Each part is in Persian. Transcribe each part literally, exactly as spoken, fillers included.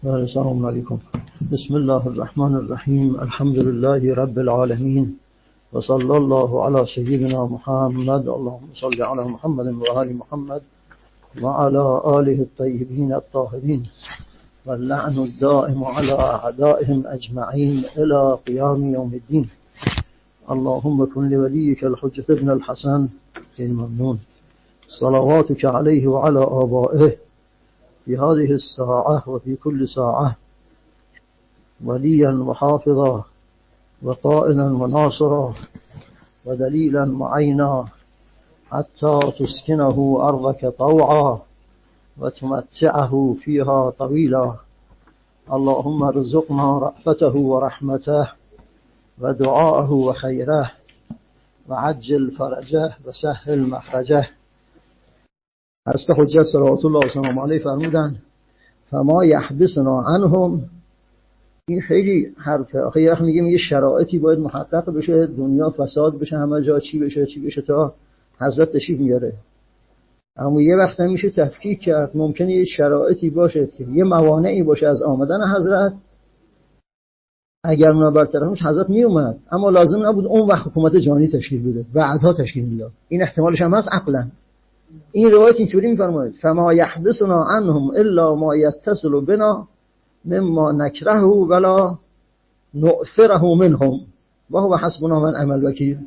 السلام علیکم. بسم الله الرحمن الرحیم. الحمد لله رب العالمین و صلی الله علی سیدنا محمد. اللهم صل علی محمد و آل محمد و علی آله الطیبین الطاهرین و اللعن الدائم علی اعدائهم اجمعین الی قیام یوم الدین. اللهم کن لولیک الحجة ابن الحسن الممنون صلواتك علیه و علی آبائه في هذه الساعة وفي كل ساعة وليا وحافظا وقائدا وناصرا ودليلا معينا حتى تسكنه أرضك طوعا وتمتعه فيها طويلا. اللهم ارزقنا رأفته ورحمته ودعاءه وخيره وعجل فرجه وسهل مخرجه. هست حجت صلوات الله و سلام علیه فرمودن فما یحبسنا عنهم. این خیلی حرفه. آخه یه وقت میگیم یه شرایطی باید محقق بشه، دنیا فساد بشه، همه جا چی بشه چی بشه تا حضرت تشریف میاره. اما یه وقت هم میشه تفکیک کرد. ممکنه یه شرایطی باشه که یه موانعی باشه از آمدن حضرت، اگر اونا برطرفش حضرت میومد، اما لازم نبود اون وقت حکومت جهانی تشکیل بده، بعدها تشکیل میداد. این احتمالش هم هست عقلا. این روایت اینطوری میفرماید فما یحبسنا عنهم الا ما یتصل بنا مما نکره ولا نؤثره منهم و هو حسبنا من عمل وکیل.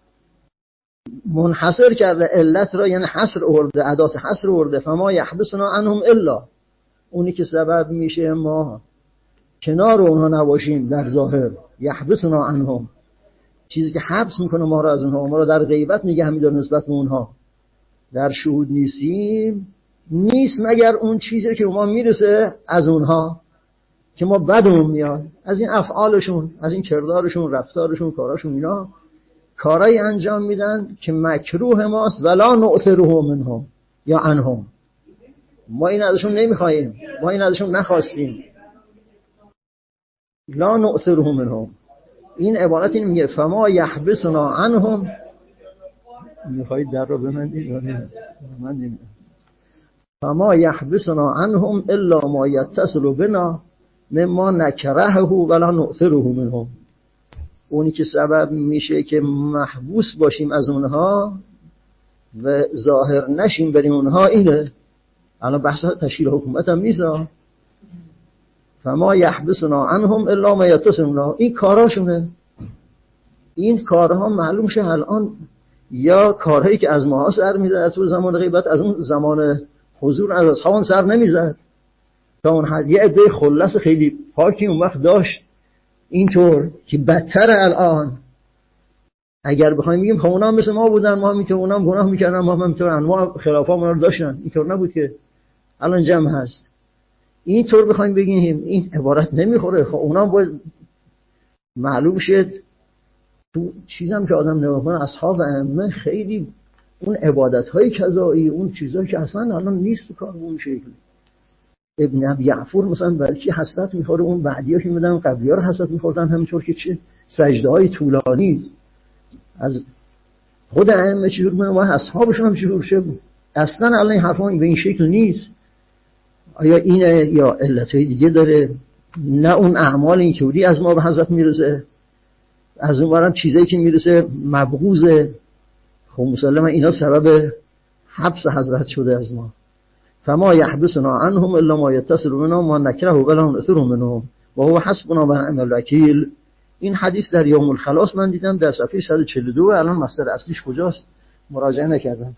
منحصر کرده علت را، یعنی حصر آورده، ادات حصر آورده. فما یحبسنا عنهم الا، اونی که سبب میشه ما کنار اونها نباشیم در ظاهر. یحبسنا عنهم، چیزی که حبس میکنه ما را از اونها، ما را در غیبت نگه میداره نسبت به اونها. در شهود نیستیم، نیست مگر اون چیزی که ما میرسه از اونها که ما بدمون میاد، از این افعالشون، از این کردارشون، رفتارشون، کاراشون. اینا کارایی انجام میدن که مکروه ماست. ولا نؤثره منهم یا عنهم، ما این ازشون نمیخوایم، ما این ازشون نخواستیم. لا نؤثره منهم، این عبارت این میگه فما یحبسنا عنهم. میخواید در رو بمندید بمندید. فما یحبسنا عنهم الا ما یتصل بنا مما نکره ولا نؤثره منهم. اونی که سبب میشه که محبوس باشیم از اونها و ظاهر نشیم بریم اونها، اینه. الان بحث تشکیل حکومت هم نیست. فما یحبسنا عنهم الا ما یتصل بنا، این کاراشونه. این کارها معلوم شه الان یا کارهایی که از ماها سر میزد در طول زمان غیبت، از اون زمان حضور از اصحاب سر نمیزد تا اون حد. یه عده خلص خیلی پاکی اون وقت داشت اینطور که بدتر الان. اگر بخوایم بگیم خب اونا مثل ما بودن، ما میتونم اونا هم گناه میکردن، ما هم میتونن، ما خلافا ما رو داشتن، اینطور نبود که الان جمع هست. اینطور بخوایم بگیم این عبارت نمیخوره. خب اونا باید معلوم شد. تو چیزم که آدم نگاه کنه اصحاب ائمه خیلی اون عبادت‌های قضایی، اون چیزایی که اصلا الان نیست تو کار اون شکلی. ابن ابی یعفور مثلا برای کی حسرت می‌خوره، اون بعدی‌ها که می‌دن قبلی‌ها رو حسرت می‌خوردن، همینطور که چه سجده‌های طولانی از خود ائمه چجور بودن و اصحابشون هم چجور شد. اصلا الان این حرفا به این شکل نیست. آیا اینه یا علت‌های دیگه داره؟ نه اون اعمال اینطوری از ما به حضرت میرسه، از اون برم چیزایی که میرسه مبغوزه. خب مسلما اینا سبب حبس حضرت شده از ما. فما یحبسنا عنهم الا ما یتصل بنا ما نکره ولا نؤثره منهم و هو حسبنا من عمل وکیل. این حدیث در یوم الخلاص من دیدم در صفحه صد و چهل و دو. الان مصدر اصلیش کجاست مراجعه نکردم.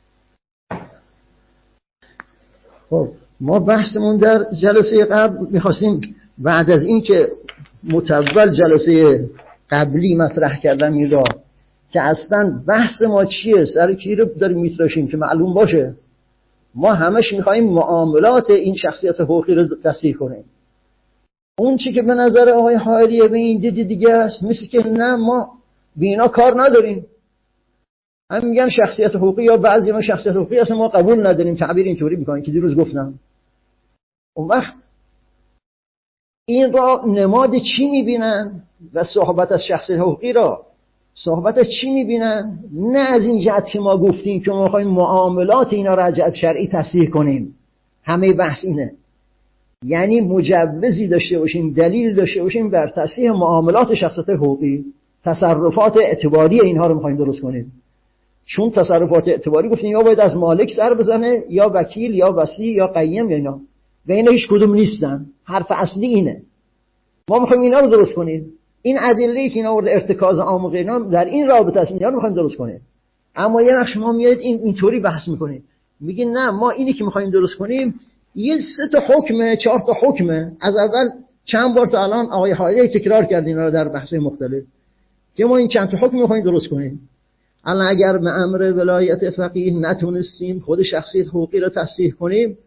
خب ما بحثمون در جلسه قبل می‌خواستیم بعد از این که متول جلسه قبلی مطرح کردم این را که اصلا بحث ما چیه، سر کی رو داریم میتراشیم که معلوم باشه. ما همش میخواییم معاملات این شخصیت حقوقی رو تصحیح کنیم. اون چی که به نظر آقای حائریه به این دیدی دیگه است، مثل که نه ما بینا کار نداریم. هم میگن شخصیت حقوقی یا بعضی ما شخصیت حقوقی اصلا ما قبول نداریم، تعبیر اینطوری میکنن که دیروز گفتم. اون وقت این را نماد چی میبینن و صحبت از شخصیت حقوقی را صحبت از چی میبینن؟ نه از این جهت که ما گفتیم که ما میخوایم معاملات اینا را از جهت شرعی تصحیح کنیم. همه بحث اینه. یعنی مجوزی داشته باشیم، دلیل داشته باشیم بر تصحیح معاملات شخصیت حقوقی. تصرفات اعتباری اینها رو می‌خوایم درست کنیم. چون تصرفات اعتباری گفتیم یا باید از مالک سر بزنه، یا وکیل، یا وصی، یا قیم، یا اینا. و اینا هیچ کدوم نیستن. حرف اصلی اینه. ما می‌خوایم اینا رو درست کنیم. این ادله‌ای که اینا آورده ارتکاز عام و غیره در این رابطه است، اینا رو می‌خوایم درست کنیم. اما یه وقت شما میاد این اینطوری بحث می‌کنید. میگین نه ما اینی که می‌خوایم درست کنیم یه سه تا حکمه، چهار تا حکمه. از اول چند بار تا الان آقای حایری تکرار کردین رو در بحث‌های مختلف که ما این چند تا حکم می‌خوایم درست کنیم. الان اگر به امر ولایت فقیه نتونستیم خود شخصیت حقوقی رو تصحیح کنیم،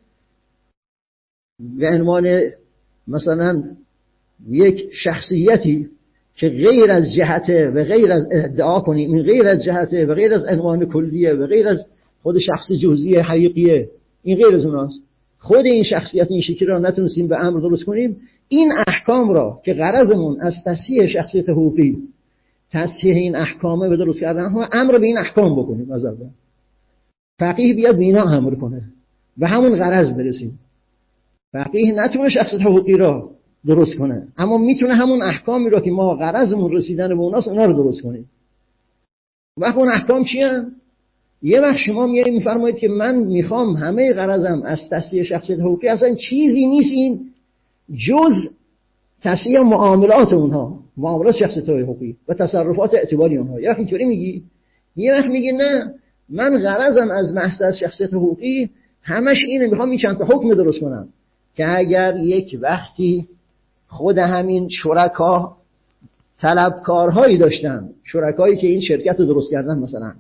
به عنوان مثلا یک شخصیتی که غیر از جهته و غیر از ادعا کنیم، این غیر از جهته و غیر از عنوان کلیه و غیر از خود شخص جزئی حقیقیه، این غیر از اوناست، خود این شخصیت این شکلی را نتونستیم به امر درست کنیم، این احکام را که غرضمون از تصحیح شخصیت حقوقی، تصحیح این احکامه به درست کردن ها، امر به این احکام بکنیم. از اول فقیه بیاد به اینا امر کنه و همون غرض برسیم. فقیه نتونه شخصیت حقوقی را درست کنه، اما میتونه همون احکامی را که ما غرضمون رسیدن به اوناست اونا رو درست کنیم. وقت اون احکام چیه؟ یه وقت شما میایید میفرمایید که من میخوام همه غرضم از تصحیح شخصیت حقوقی اصلا چیزی نیست این جز تصحیح معاملات اونها، معاملات شخصیت حقوقی و تصرفات اعتباری اونها. یا اینطوری میگی، یه وقت میگی نه من غرضم از بحث از شخصیت حقوقی همش اینه، میخوام این چند تا حکم درست کنم که اگر یک وقتی خود همین شرکا طلبکارهایی داشتن، شرکایی که این شرکت رو درست کردن مثلا،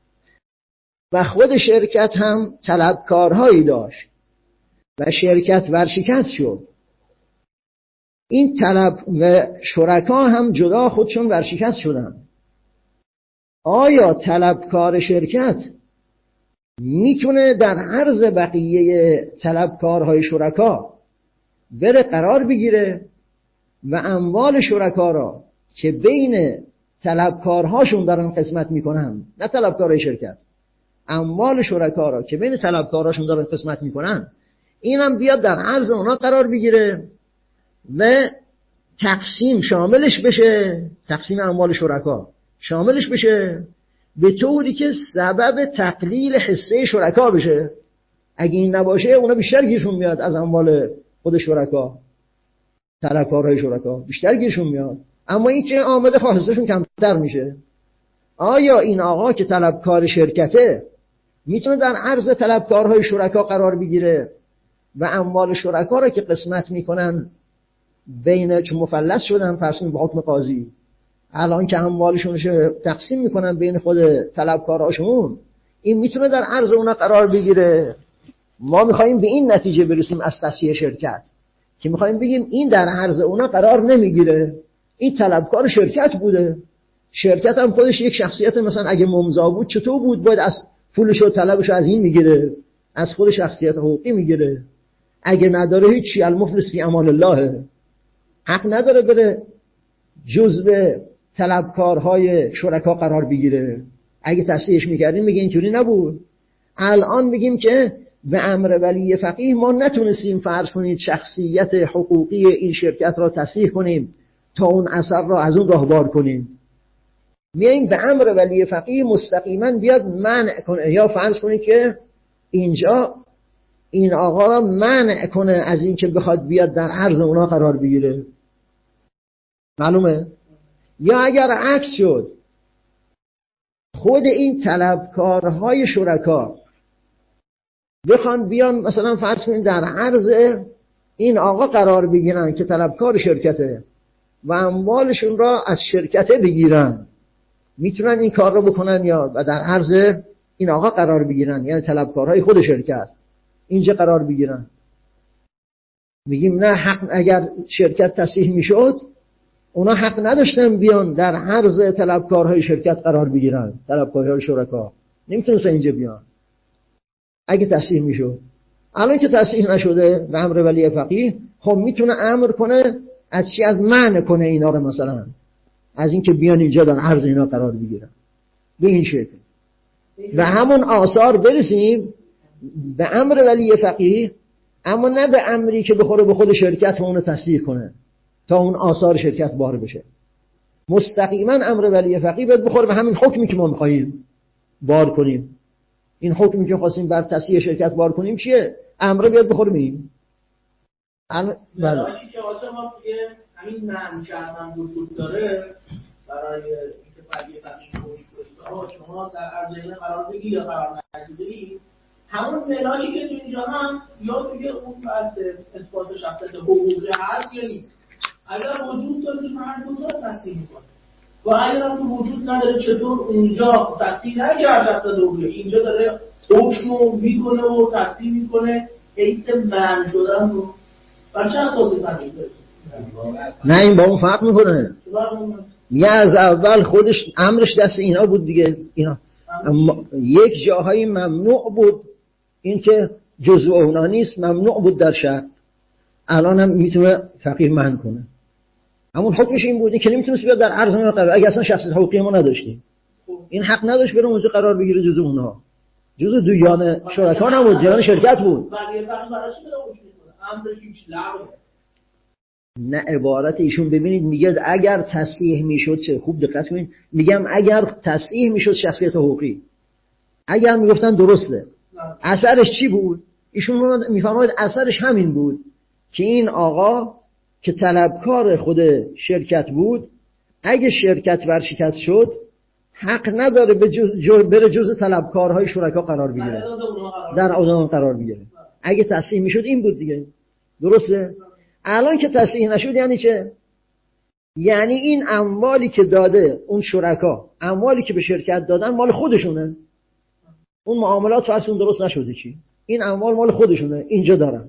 و خود شرکت هم طلبکارهایی داشت و شرکت ورشکست شد، این طلب و شرکا هم جدا خودشون ورشکست شدن، آیا طلبکار شرکت میتونه در عرض بقیه طلبکارهای شرکا بره قرار بگیره و اموال شرکا را که بین طلبکارهاشون دارن قسمت میکنن، نه طلبکارهای شرکت، اموال شرکا را که بین طلبکارهاشون دارن قسمت میکنن، اینم بیاد در عرض اونا قرار بگیره و تقسیم شاملش بشه، تقسیم اموال شرکا شاملش بشه به طوری که سبب تقلیل حصه شرکا بشه. اگه این نباشه اونا بیشتر گیرشون میاد از اموال خود شرکا، طلبکارهای شرکا بیشتر گیرشون میاد، اما این که آمده حصهشون کمتر میشه. آیا این آقا که طلبکار شرکته میتونه در عرض طلبکارهای شرکا قرار بگیره و اموال شرکا را که قسمت میکنن بین، چون مفلس شدن فرض کنیم با حکم قاضی، الان که اموالشون رو تقسیم میکنن بین خود طلبکاراشون، این میتونه در عرض اونا قرار بگیره. ما میخوایم به این نتیجه برسیم از تصحیح شرکت که میخوایم بگیم این در عرض اونا قرار نمیگیره، این طلبکار شرکت بوده، شرکت هم خودش یک شخصیت، مثلا اگه ممضا بود چطور بود باید از پولش و طلبش از این میگیره، از خود شخصیت حقوقی میگیره، اگه نداره هیچی، المفلس فی امان الله، حق نداره بره جزء طلبکارهای شرکا قرار بگیره. اگه تصحیحش میکردیم میگه اینطوری نبود. الان بگیم که به امر ولی فقیه ما نتونستیم فرض کنید شخصیت حقوقی این شرکت را تصحیح کنیم تا اون اثر را از اون راهبار کنیم، میاییم به امر ولی فقیه مستقیما بیاد منع کنه، یا فرض کنید که اینجا این آقا را منع کنه از این که بخواد بیاد در عرض اونا قرار بگیره. معلومه؟ یا اگر عکس شد، خود این طلبکارهای شرکا بخوان بیان مثلا فرض کنید در عرض این آقا قرار بگیرن که طلبکار شرکته و اموالشون را از شرکته بگیرن، میتونن این کار رو بکنن یا و در عرض این آقا قرار بگیرن، یعنی طلبکارهای خود شرکت اینجا قرار بگیرن. میگیم نه، حق اگر شرکت تصحیح میشد اونا حق نداشتن بیان در عرض طلبکارهای شرکت قرار بگیرن، طلبکارهای شرکا نمیتونستن اینجا بیان اگه تصحیح میشد. الان که تصحیح نشده به امر ولی فقیه، خب میتونه امر کنه از چی؟ از منع کنه اینا رو، مثلا از اینکه بیان اینجا در عرض اینا قرار بگیرن به این شکل. و همون آثار برسیم به امر ولی فقیه اما نه به امری که بخوره به خود شرکت و اونو تصدیق کنه تا اون آثار شرکت بار بشه. مستقیما امر ولی فقیه باید بخوره به همین حکمی که ما می‌خوایم بار کنیم. این حکمی که خواستیم بر تصحیح شرکت بار کنیم چیه؟ امر بیاد بخوره به این. الان بله که واسه ما دیگه همین معنی که هم وجود داره برای اینکه فقیه فقیه گوش شما در ارزیابی قرار بگیری یا قرار نگیری، همون ملاکی که تو اینجا هم یا توی اون بحث اثبات شخصیت حقوقی هست یا نیست. اگر وجود داره تو هر دو تا تصحیح می‌کنه و اگر هم وجود نداره چطور اونجا تصحیح نکرد شخصیت حقوقی، اینجا داره حکم میکنه و تصحیح میکنه حیث معنی شدن رو بر چه اساسی فهمید؟ نه این با اون فرق میکنه. میگه از اول خودش امرش دست اینا بود دیگه. اینا اما یک جاهایی ممنوع بود، این که جزء اونا نیست، ممنوع بود در شرع. الان هم میتونه فقیه منع کنه. همون حکمش این بود که نمیتونست بیاد در عرض ما قرار. اگه اصلا شخصیت حقوقی ما نداشتیم این حق نداشت بره اونجا قرار بگیره جزء اونها. جزء دویان شرکا نبود، دویان شرکت بود. نه عبارت ایشون ببینید میگه اگر تصحیح میشد، چه خوب دقت کنید، میگم اگر تصحیح میشد شخصیت حقوقی، اگر میگفتن درسته، اثرش چی بود؟ ایشون میفرماید اثرش همین بود که این آقا که طلبکار خود شرکت بود، اگه شرکت ورشکست شد حق نداره به جز جو بره جز طلبکارهای شرکا قرار بگیره، در اوضاع قرار بگیره. اگه تصحیح میشد این بود دیگه. درسته؟ الان که تصحیح نشد یعنی چه؟ یعنی این اموالی که داده اون شرکا، اموالی که به شرکت دادن مال خودشونه. اون معاملات فرض درست نشده چی؟ این اموال مال خودشونه، اینجا دارن.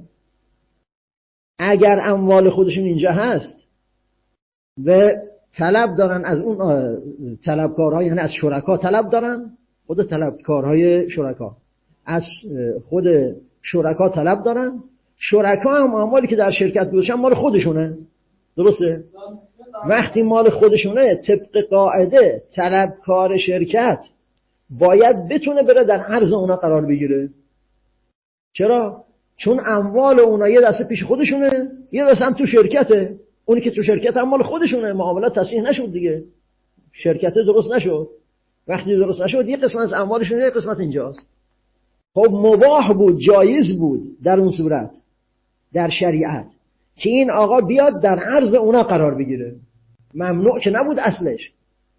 اگر اموال خودشون اینجا هست و طلب دارن از اون طلبکارها، یعنی از شرکا طلب دارن، خود طلبکارهای شرکا از خود شرکا طلب دارن، شرکا هم اموالی که در شرکت گذاشتن مال خودشونه. درسته؟ وقتی مال خودشونه طبق قاعده طلبکار شرکت باید بتونه بره در عرض اونا قرار بگیره. چرا؟ چون اموال اونا یه دسته پیش خودشونه، یه دسته هم تو شرکته. اونی که تو شرکت هم مال خودشونه، معاملات تصحیح نشد دیگه، شرکت درست نشد. وقتی درست نشد یه قسمت از اموالشون یه قسمت اینجاست. خب مباح بود، جایز بود در اون صورت در شریعت که این آقا بیاد در عرض اونا قرار بگیره. ممنوع که نبود اصلش.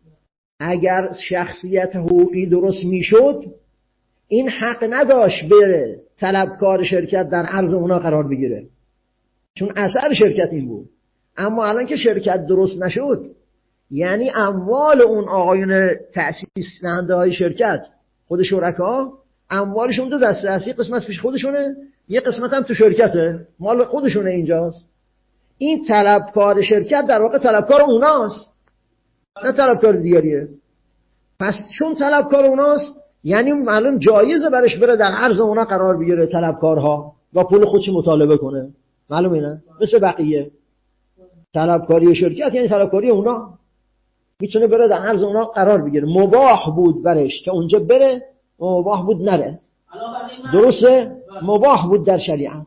اگر شخصیت حقوقی درست میشد این حق نداشت بره طلبکار شرکت در عرض اونا قرار بگیره، چون اثر شرکت این بود. اما الان که شرکت درست نشد، یعنی اموال اون آقایون تأسیس دهنده های شرکت، خود شرکا، اموالشون دو دسته است، یه قسمت پیش خودشونه، یه قسمت هم تو شرکته، مال خودشونه اینجاست. این طلبکار شرکت در واقع طلبکار اوناست، نه طلبکار دیگریه. پس چون طلبکار اوناست یعنی معلوم جایزه برش بره در عرض اونا قرار بگیره طلبکارها و پول خودش مطالبه کنه. معلومه نه؟ مثل بقیه طلبکاری شرکت یعنی طلبکاری اونا، میتونه بره در عرض اونا قرار بگیره. مباح بود برش که اونجا بره و مباح بود نره. درسته؟ مباح بود در شریعت.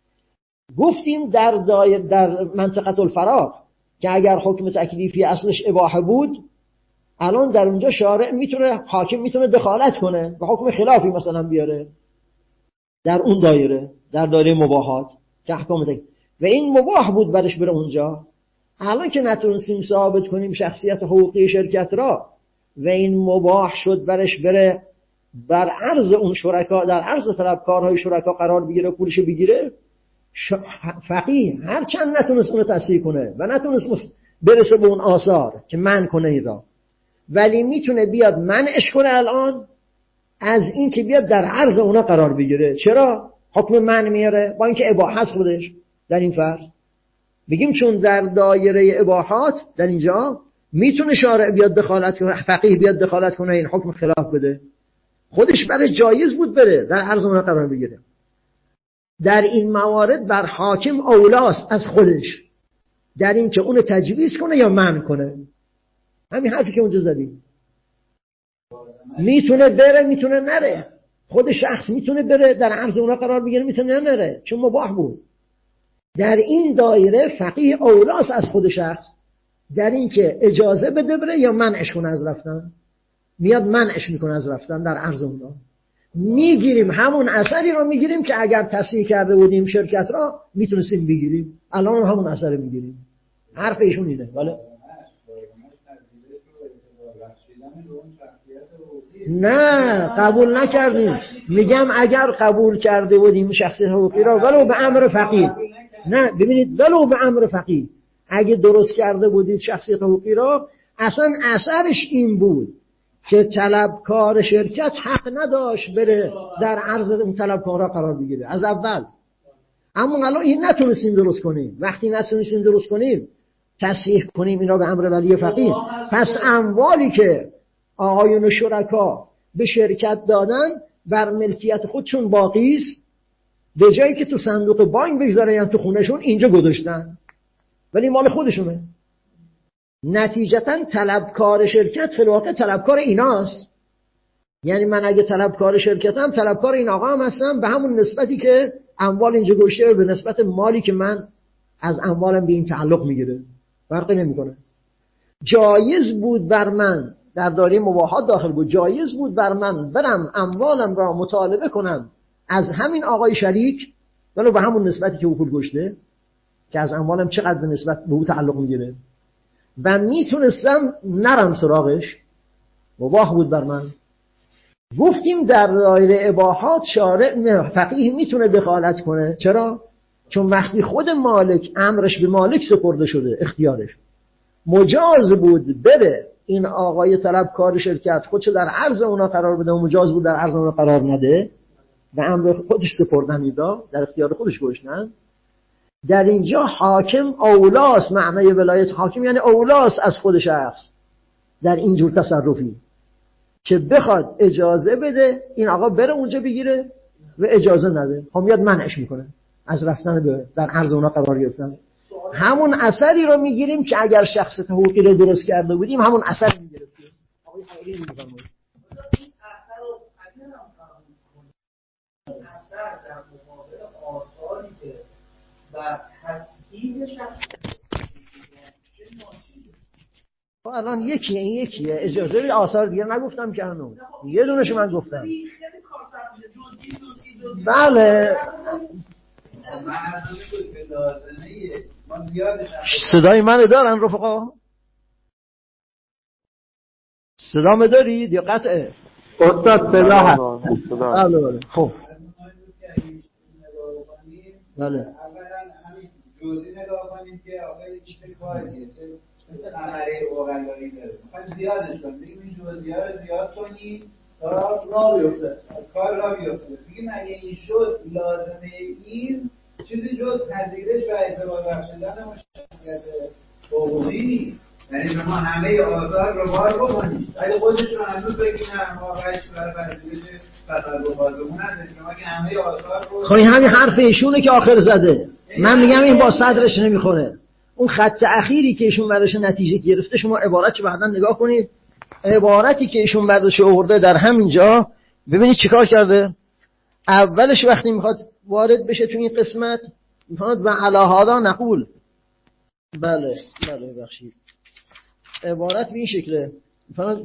گفتیم در دایر در منطقه الفراغ که اگر حکم تکلیفی اصلش اباحه بود، الان در اونجا شارع میتونه، حاکم میتونه دخالت کنه و حکم خلافی مثلا بیاره در اون دایره، در دایره مباحات که احکام تکلیف، و این مباح بود برش بره اونجا. الان که نتونستیم ثابت کنیم شخصیت حقوقی شرکت را و این مباح شد برش بره بر عرض اون شرکا، در عرض طلبکارهای شرکا قرار بگیره، پولش بگیره، فقیه هر چند نتونست اونو تصحیح کنه و نتونست برسه به اون آثار که منع کنه این را، ولی میتونه بیاد منعش کنه الان از این که بیاد در عرض اونا قرار بگیره. چرا؟ حکم منع میاره با اینکه اباحه است خودش در این فرض. بگیم چون در دایره اباحات در اینجا میتونه شارع بیاد دخالت کنه، فقیه بیاد دخالت کنه، این حکم خلاف بده، خودش برای جایز بود بره در عرض اونا قرار بگیره. در این موارد بر حاکم اولاست از خودش در این که اونو تجویز کنه یا منع کنه. همین حرفی که اونجا زدیم. میتونه بره میتونه نره. خود شخص میتونه بره در عرض اونا قرار بگیره، میتونه نره، چون مباح بود. در این دایره فقیه اولاست از خود شخص، در این که اجازه بده بره یا منعش کنه از رفتن. میاد منعش میکنه از رفتن در عرض اونا. میگیریم همون اثری رو میگیریم که اگر تصحیح کرده بودیم شرکت را میتونستیم بگیریم، الان همون اثر میگیریم. حرف ایشون اینه. ولی نه قبول نکردیم. میگم اگر قبول کرده بودیم شخصیت حقوقی را ولو به امر فقیه، نه ببینید ولو به امر فقیه اگه درست کرده بودید شخصیت حقوقی را، اصلا اثرش این بود که طلبکار شرکت حق نداشت بره در عرض اون طلبکارا قرار بگیره از اول. اما الان این نتونستیم درست کنیم. وقتی نتونستیم درست کنیم تصحیح کنیم اینا به امر ولی فقیه، پس اموالی که آقایون شرکا به شرکت دادن بر ملکیت خودشون باقی است، به جایی که تو صندوق بانک بگذارن یا تو خونهشون اینجا گذاشتن، ولی مال خودشونه. نتیجتا طلبکار شرکت فی الواقع طلبکار ایناست. یعنی من اگه طلبکار شرکتم طلبکار این آقا هم هستم به همون نسبتی که اموال اینجا گذاشته به نسبت مالی که من از اموالم به این تعلق میگیره، فرقی نمیکنه. جایز بود بر من در دایره مباحات داخل بود، جایز بود بر من برم اموالم را مطالبه کنم از همین آقای شریک ولو به همون نسبتی که او پول گذاشته که از اموالم چقدر به نسبت به او تعلق میگیره، و میتونستم نرم سراغش، مباح بود بر من. گفتیم در دایره اباحات شارع فقیه میتونه دخالت کنه. چرا؟ چون وقتی خود مالک امرش به مالک سپرده شده، اختیارش مجاز بود بره این آقای طلبکار شرکت خودش در عرض اونا قرار بده و مجاز بود در عرض اونا قرار نده و امر خودش سپردن ایدا در اختیار خودش گذاشتن. در اینجا حاکم اولاست، معنای ولایت حاکم یعنی اولاست از خود شخص در اینجور تصرفی که بخواد اجازه بده این آقا بره اونجا بگیره و اجازه نده، خب میاد منعش میکنه از رفتن به در عرض اونا قرار گرفتن. همون اثری رو میگیریم که اگر شخص حقوقی رو درست کرده بودیم همون اثر میگرفتیم. آقای خیلی میگم این اثر رو اثر در مقابل آثاری که و تسکیل شخص الان یکیه، این یکیه. اجازه به آثار دیگه نگفتم که هنوز یه دونش من گفتم. بله صدای منو دارن رفقا؟ صدا دارید یا قطعه؟ استاد صدا هست. بله بله. خب بله جزئی نگاه کنیم که آخه چه کاریه، چه مثل قمره اوغلایی داره، میخوایم زیادش کنیم، بگیم این جزئی ها رو زیاد کنیم تا راه بیفته، کار راه بیفته. بگیم اگه این شد لازمه این چیزی جز پذیرش و اعتبار بخشیدن مشخصیت حقوقی نیست. یعنی شما همه آثار رو بار بکنید ولی خودشون هنوز بگیم نه ما قیش برای پذیرش تصرف بازمون نداریم، شما که همه آثار رو خب این همین حرف ایشونه که آخر زده. من میگم این با صدرش نمیخوره. اون خط اخیری که ایشون براش نتیجه گرفته شما عبارتش بعداً نگاه کنید. عبارتی که ایشون براش آورده در همینجا ببینید چیکار کرده. اولش وقتی میخواد وارد بشه تو این قسمت میخواد و علی هذا نقول. بله بله ببخشید. عبارت به این شکله. میخواد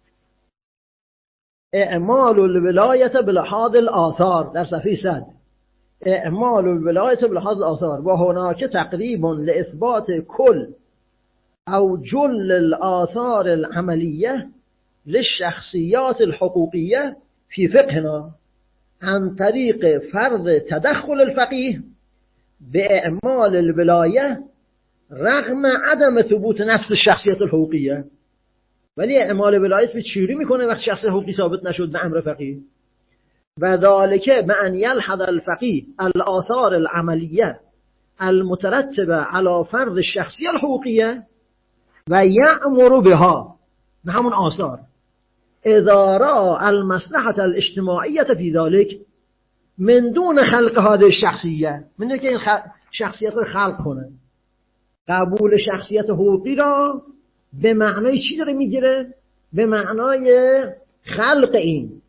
اعمال الولایت بلحاظ الاثار در صفحه صد. اعمال الولایت بلحاظ الاثار و هناك تقریبا لاثبات کل او جل الاثار العملیه للشخصیات الحقوقیه في فقهنا عن طریق فرض تدخل الفقیه باعمال الولایه رغم عدم ثبوت نفس الشخصیت الحقوقیه. ولی اعمال ولایت به چیری میکنه وقت شخص حقوقی ثابت نشد به امر فقیه. و ذلك بأن يلحظ الفقيه الآثار العملية المترتبة على فرض الشخصية الحقوقية ويأمر بها بهمون آثار إذا رأى المصلحة الاجتماعية في ذلك من دون خلق هذه الشخصية، من دون که این شخصیت رو خلق کنه. قبول شخصیت حقوقی را به معنای چی داره میگیره؟ به معنای خلق این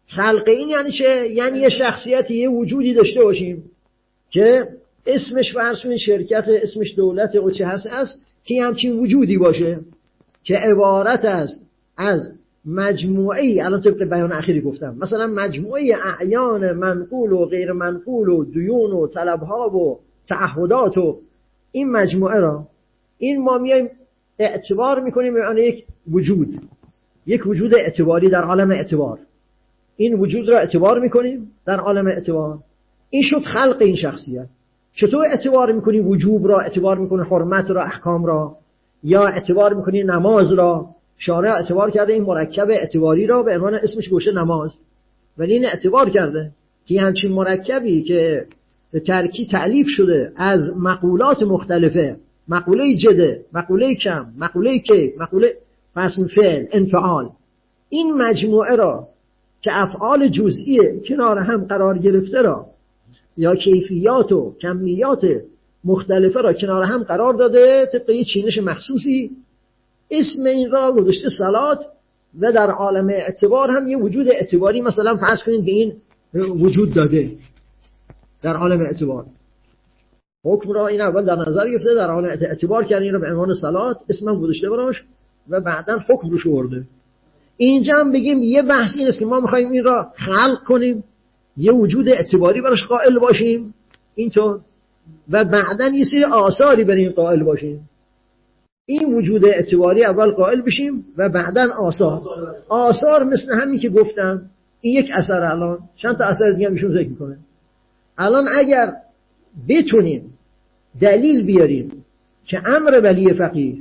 خلق این یعنی چه؟ یعنی یه شخصیتی، یه وجودی داشته باشیم که اسمش فرض کنید شرکت، اسمش دولت و چه هست است، که همچین وجودی باشه که عبارت است از مجموعه‌ای، الان طبق بیان اخیری گفتم، مثلا مجموعه اعیان منقول و غیر منقول و دیون و طلبها و تعهدات و این مجموعه را این ما میایم اعتبار میکنیم به آن یک وجود، یک وجود اعتباری در عالم اعتبار. این وجود را اعتبار میکنیم در عالم اعتبار. این شد خلق این شخصیت. چطور اعتبار میکنی وجوب را، اعتبار میکنی حرمت را، احکام را، یا اعتبار میکنی نماز را؟ شارع اعتبار کرده این مرکب اعتباری را به عنوان اسمش گوشه نماز، ولی این اعتبار کرده که همچین مرکبی که ترکی تألیف شده از مقولات مختلفه، مقوله جده، مقوله کم، مقوله کیف، مقوله فصل فعل، انفعال، این مجموعه را که افعال جزئی کنار هم قرار گرفته را یا کیفیات و کمیات مختلفه را کنار هم قرار داده طبق یک چینش مخصوصی، اسم این را گذاشته صلات، و در عالم اعتبار هم یه وجود اعتباری مثلا فرض کنید به این وجود داده در عالم اعتبار. حکم را این اول در نظر گرفته، در عالم اعتبار کرده این را به عنوان صلات، اسم هم گذاشته براش و بعداً حکم روش آورده. اینجا هم بگیم یه بحث این است که ما میخوایم این را خلق کنیم، یه وجود اعتباری براش قائل باشیم اینطور، و بعداً یه سری آثاری برای این قائل باشیم. این وجود اعتباری اول قائل بشیم و بعداً آثار. آثار مثل همین که گفتم، این یک اثر، الان چند تا اثر دیگه هم ایشون ذکر میکنه. الان اگر بتونیم دلیل بیاریم که امر ولی فقیه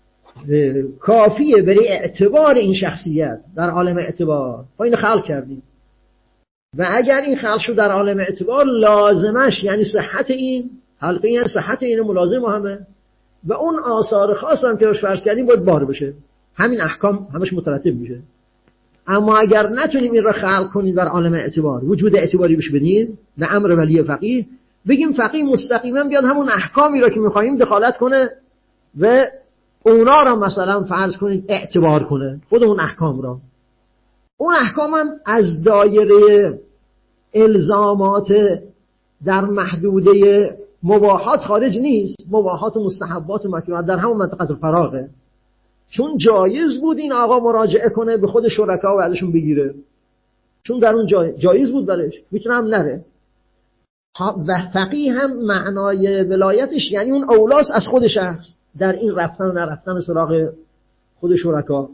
کافیه برای اعتبار این شخصیت در عالم اعتبار، ما اینو خلق کردیم، و اگر این خلق شد در عالم اعتبار لازمش یعنی صحت این حلقه، یعنی صحت این ملازم همه، و اون آثار خاص هم که روش فرض کردیم باید بار بشه، همین احکام همش مترتب میشه. اما اگر نتونیم این را خلق کنیم در عالم اعتبار، وجود اعتباری بشه بدیم به امر ولی فقیه، بگیم فقیه مستقیما بیاد همون احکامی را که میخوایم دخالت کنه و اونا را مثلا فرض کنید اعتبار کنه، خود اون احکام را. اون احکام هم از دایره الزامات در محدوده مباحات خارج نیست، مباحات و مستحبات و مکروهات در همون منطقه الفراغه، چون جایز بود این آقا مراجعه کنه به خود شرکا و ازشون بگیره، چون در اون جای... جایز بود برش، میتونه هم نره. و فقیه هم معنای ولایتش یعنی اون اولاس از خود شخص در این رفتن و نرفتن سراغ خود شرکا.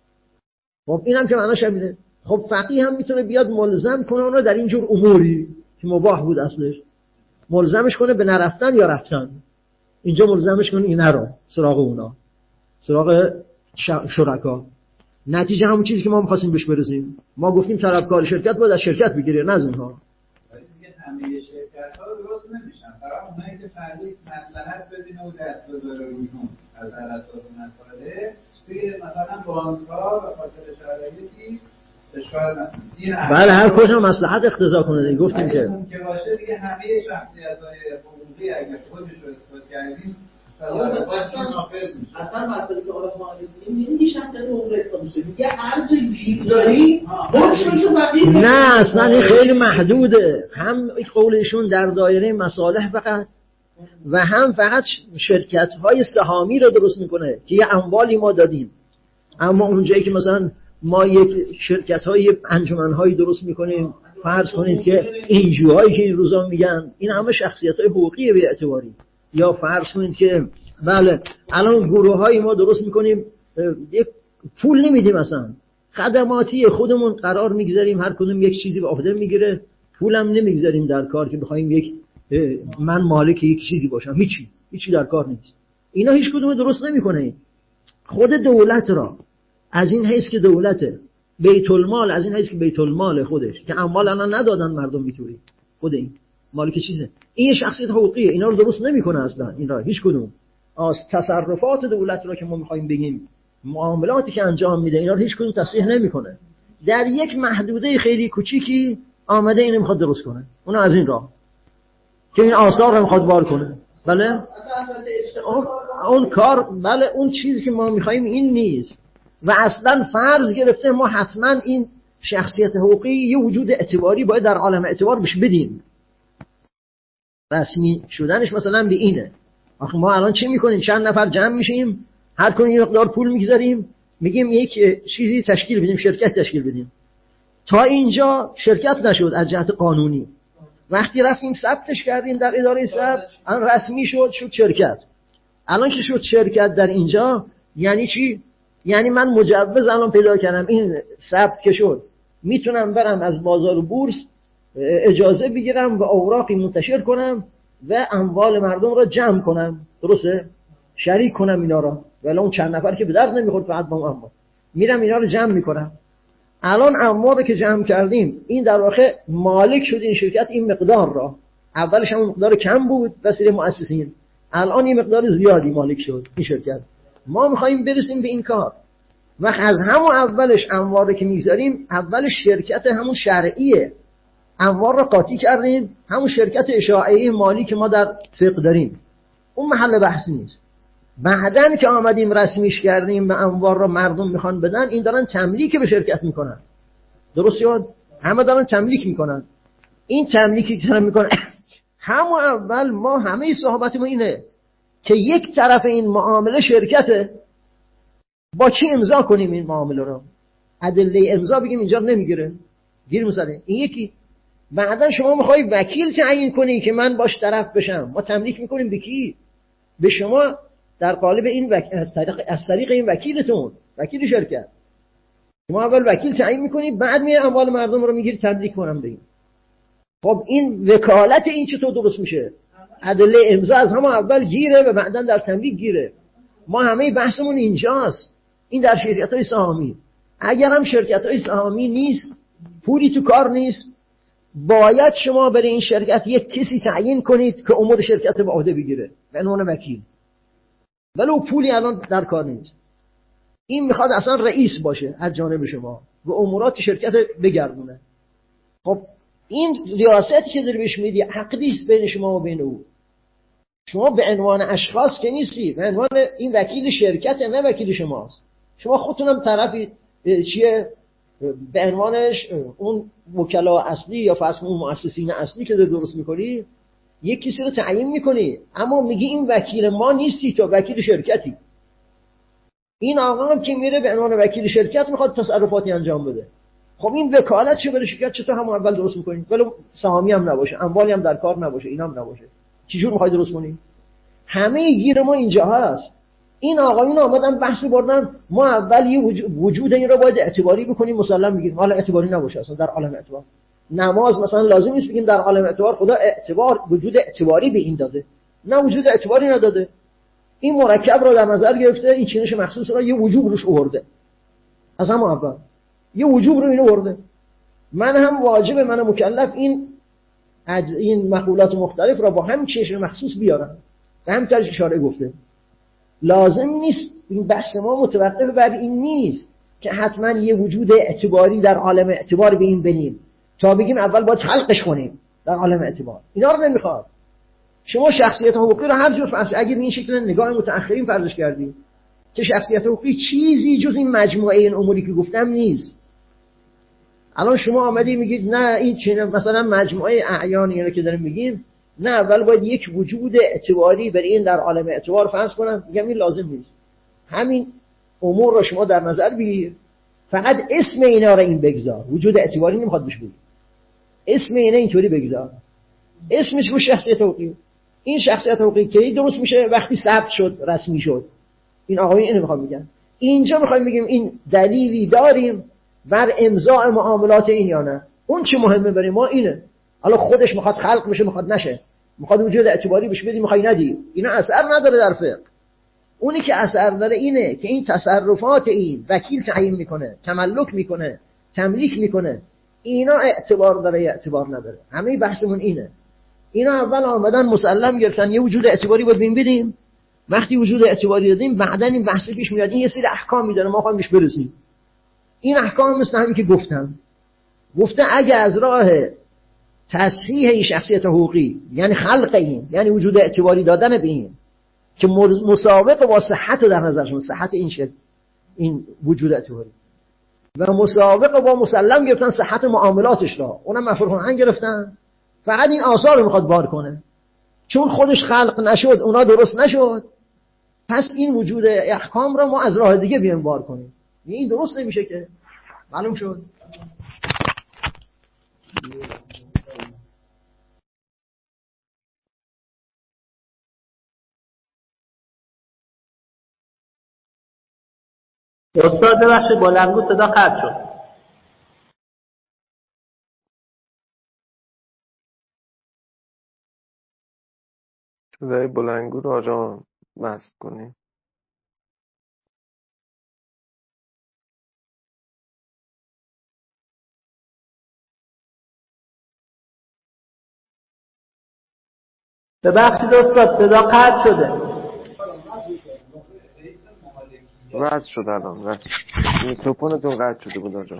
خب اینم که معناش همینه. خب فقیه هم میتونه بیاد ملزم کنه اون رو در اینجور اموری که مباح بود اصلش، ملزمش کنه به نرفتن یا رفتن. اینجا ملزمش کنه این نرو سراغ اونا، سراغ شرکا. نتیجه همون چیزی که ما می‌خواستیم بهش برسیم. ما گفتیم طلبکار شرکت باید از شرکت بگیره، نه از اونها. ولی دیگه همه شرکت‌ها درست نمیشن. فقط اونایی که فردی مصلحت ببینه و دست بذاره روشون از اساس مسائل، توی مثلا بانک‌ها و خاطر شرایطی اشکال نداره. بله هر کجا مصلحت اقتضا کنه دیگه. گفتیم که که باشه دیگه همه شخصیت‌های حقوقی اگه خودش رو اثبات کردیم اصلا مسئله که آقا معلم نمیشه شخصیت حقوقی اثبات میشه، میگه هر جای گیر داری حکمشو فقیه. نه اصلا این خیلی محدوده، هم قول ایشون در دایره مصالح فقط، و هم فقط شرکت‌های سهامی رو درست میکنه که یه اموالی ما دادیم، اما اونجایی که مثلا ما یک شرکت‌های انجمن‌هایی درست میکنیم، فرض کنید که اینجوهایی که این روزا میگن این همه شخصیت‌های حقوقی به اعتباری، یا فرض کنید که بله الان گروه‌های ما درست میکنیم یک پول نمیدیم، مثلا خدماتی خودمون قرار میگذاریم، هر کدوم یک چیزی به عهده میگیره، پولم نمیگذاریم در کار که بخوایم یک من مالک یک چیزی باشم، هیچی هیچی در کار نیست. اینا هیچ کدوم درست نمیکنه. خود دولت را از این حیث که دولته، بیت المال از این حیث که بیت المال خودش که اموال الان ندادن مردم میتوری، خود این مالک چیزه، این شخصیت حقوقیه، اینا رو درست نمیکنه اصلا. این را هیچ کدوم از تصرفات دولت را که ما میخوایم بگیم معاملاتی که انجام میده اینا رو هیچ کدوم تصحیح نمیکنه. در یک محدوده خیلی کوچیکی آمده اینو میخواد درست کنه، اونم از این راه که این آثار رو میخواد بار کنه. بله اون کار، بله اون چیزی که ما میخوایم این نیست، و اصلا فرض گرفته ما حتما این شخصیت حقوقی یه وجود اعتباری باید در عالم اعتبار بهش بدیم. رسمی شدنش مثلا به اینه. آخه ما الان چی میکنیم؟ چند نفر جمع میشیم، هر کدوم یه مقدار پول میگذاریم، میگیم یک چیزی تشکیل بدیم، شرکت تشکیل بدیم. تا اینجا شرکت نشد از جهت قانونی. وقتی رفتیم ثبتش کردیم در اداره ثبت، الان رسمی شد، شد شرکت. الان که شد شرکت در اینجا یعنی چی؟ یعنی من مجوز الان پیدا کردم، این ثبت که شد میتونم برم از بازار بورس اجازه بگیرم و اوراقی منتشر کنم و اموال مردم را جمع کنم. درسته؟ شریک کنم اینا را. ولی اون چند نفر که به درد نمیخورد فقط با اون اموال میرم اینا رو جمع میکنم. الان اموال که جمع کردیم این در واقع مالک شد این شرکت این مقدار را. اولش هم مقدار کم بود وسیله مؤسسین، الان این مقدار زیادی مالک شد این شرکت. ما میخوایم برسیم به این کار. وقت از همون اولش اموال که میگذاریم، اولش شرکت همون شرعیه، اموال را قاطی کردیم، همون شرکت اشاعه‌ای مالی که ما در فقه داریم، اون محل بحثی نیست. بعدن که آمدیم رسمیش کردیم و اموال را مردم میخوان بدن، این دارن تملیک به شرکت میکنن. درست شد؟ همه دارن تملیک میکنن. این تملیکی که دارن میکنن همون اول ما همه صحبتمون اینه که یک طرف این معامله شرکته، با چی امضا کنیم این معامله رو؟ ادله امضا بگیم اینجا نمیگیره، گیر میزنه. این یکی. بعدا شما میخوای وکیل تعیین کنی که من باش طرف بشم. ما تملیک میکنیم به کی؟ به شما در قالب این وک... از طریق از طریق این وکیلتون، وکیل شرکت. شما اول وکیل تعیین میکنی، بعد میای اموال مردم رو میگیری تملیک کنم بگیم. خب این وکالت این چطور درست میشه؟ ادله امضا از همون اول گیره و بعدن در تملیک گیره. ما همه بحثمون اینجاست. این در شرکت‌های سهامی. اگر هم شرکت‌های سهامی نیست، پولی تو کار نیست، باید شما برای این شرکت یک کسی تعیین کنید که امور شرکت به عهده بگیره به عنوان وکیل. ولو پولی الان در کار نیست. این میخواد اصلا رئیس باشه از جانب شما و امورات شرکت بگردونه. خب این ریاستی که داری بهش میدی عقدی است بین شما و بین او. شما به عنوان اشخاص که نیستی، به عنوان این وکیل شرکت، نه وکیل شماست. شما خودتونم طرفی چیه به عنوانش اون وکلا اصلی یا فرض اون مؤسسین اصلی که درست میکنی، یک کسی رو تعیین میکنی، اما میگی این وکیل ما نیستی، تو وکیل شرکتی. این آقا هم که میره به عنوان وکیل شرکت میخواد تصرفاتی انجام بده. خب این وکالت چه برای شرکت چطور همون اول درست میکنی؟ ولی سهامی هم نباشه، اموالی هم در کار نباشه، اینا هم نباشه، چجور میخوای درست کنی؟ همه گیر ما اینجا هست. این آقایون آمدن بحث بردن، ما اول یه وجود این رو باید اعتباری بکنیم، مسلم میگیم حالا اعتباری نباشه اصلا در عالم اعتبار. نماز مثلا لازم نیست بگیم در عالم اعتبار خدا اعتبار وجود اعتباری به این داده، نه وجود اعتباری نداده. این مرکب رو در نظر گرفته، این چینش مخصوص رو یه وجوب روش آورده. از همون اول یه وجوب رو اینو آورده. من هم واجب، من مکلف این این مقولات مختلف را با هم چینش مخصوص بیارم. به همین طرز اشاره گفته. لازم نیست، این بحث ما متوقف بر این نیست که حتما یه وجود اعتباری در عالم اعتبار به این بنیم تا بگیم اول باید خلقش کنیم در عالم اعتبار. اینا رو نمیخواد. شما شخصیت حقوقی رو هر جور فرض، اگه به این شکل نگاه متأخرین فرضش کردیم که شخصیت حقوقی چیزی جز این مجموعه این اموری که گفتم نیست. الان شما آمدی میگید نه این چنین مثلا مجموعه اعیان اینا که داریم میگیم، نه اول باید یک وجود اعتباری برای این در عالم اعتبار فرض کنم. میگم این لازم نیست. همین امور رو شما در نظر بگیر، فقط اسم اینا رو این بگذار. وجود اعتباری نمیخواد بهش بگی، اسم اینا اینطوری بگذار. اسمش رو شخصیت حقوقی. این شخصیت حقوقی کی درست میشه؟ وقتی ثبت شد، رسمی شد. این آقایون اینو میخوام بگن. اینجا میخوایم بگیم این دلیلی داریم بر امضاء معاملات این یا نه. اون چه مهمه برای ما اینه. حالا خودش میخواد خلق بشه، میخواد نشه، میخواد وجود اعتباری بهش بدی، میخوای ندی، اینا اثر نداره در فقه. اونی که اثر داره اینه که این تصرفات این وکیل تعیین میکنه، تملک میکنه، تملیک میکنه، اینا اعتبار داره یا اعتبار نداره. همه بحثمون اینه. اینا اول آمدن مسلم گرفتن یه وجود اعتباری باید بین بدیم. وقتی وجود اعتباری دادیم، بعدن این بحث پیش میاد این یه سری احکامی داره، ما خواهیم بهش برسیم. این احکام مثل همین که گفتم، گفته اگه از راه تصحیح این شخصیت حقوقی، یعنی خلق این، یعنی وجود اعتباری دادن به این که مسابقه با صحت در نظرشون، صحت این شد این وجود اعتباری، و مسابقه با مسلم گرفتن صحت معاملاتش را، اونم مفروض گرفتن. فقط این آثار رو میخواد بار کنه، چون خودش خلق نشد، اونا درست نشد، پس این وجود احکام را ما از راه دیگه بیایم بار کنیم. این درست نمیشه که. معلوم شد؟ استاد بخش بلندگو صدا قطع شد. صدای بلندگو رو آجا مست کنی. ببخشید استاد صدا قطع شده. رد شد الان، رد میکروفونتون قطع شده بود آجا.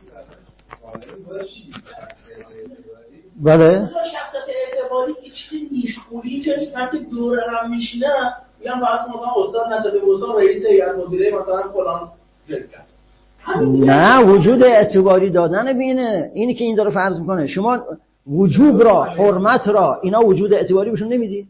بله شخصیت اعتباری که چیزی نیشخوری که نیست، هم که دور هم میشینه میگم فرض مثلا استاد نشده استاد رئیس هیئت مدیره مثلا فلان شرکت. نه، وجود اعتباری دادن بینه اینی که این داره فرض میکنه. شما وجوب را، حرمت را، اینا وجود اعتباری بهشون نمیدی؟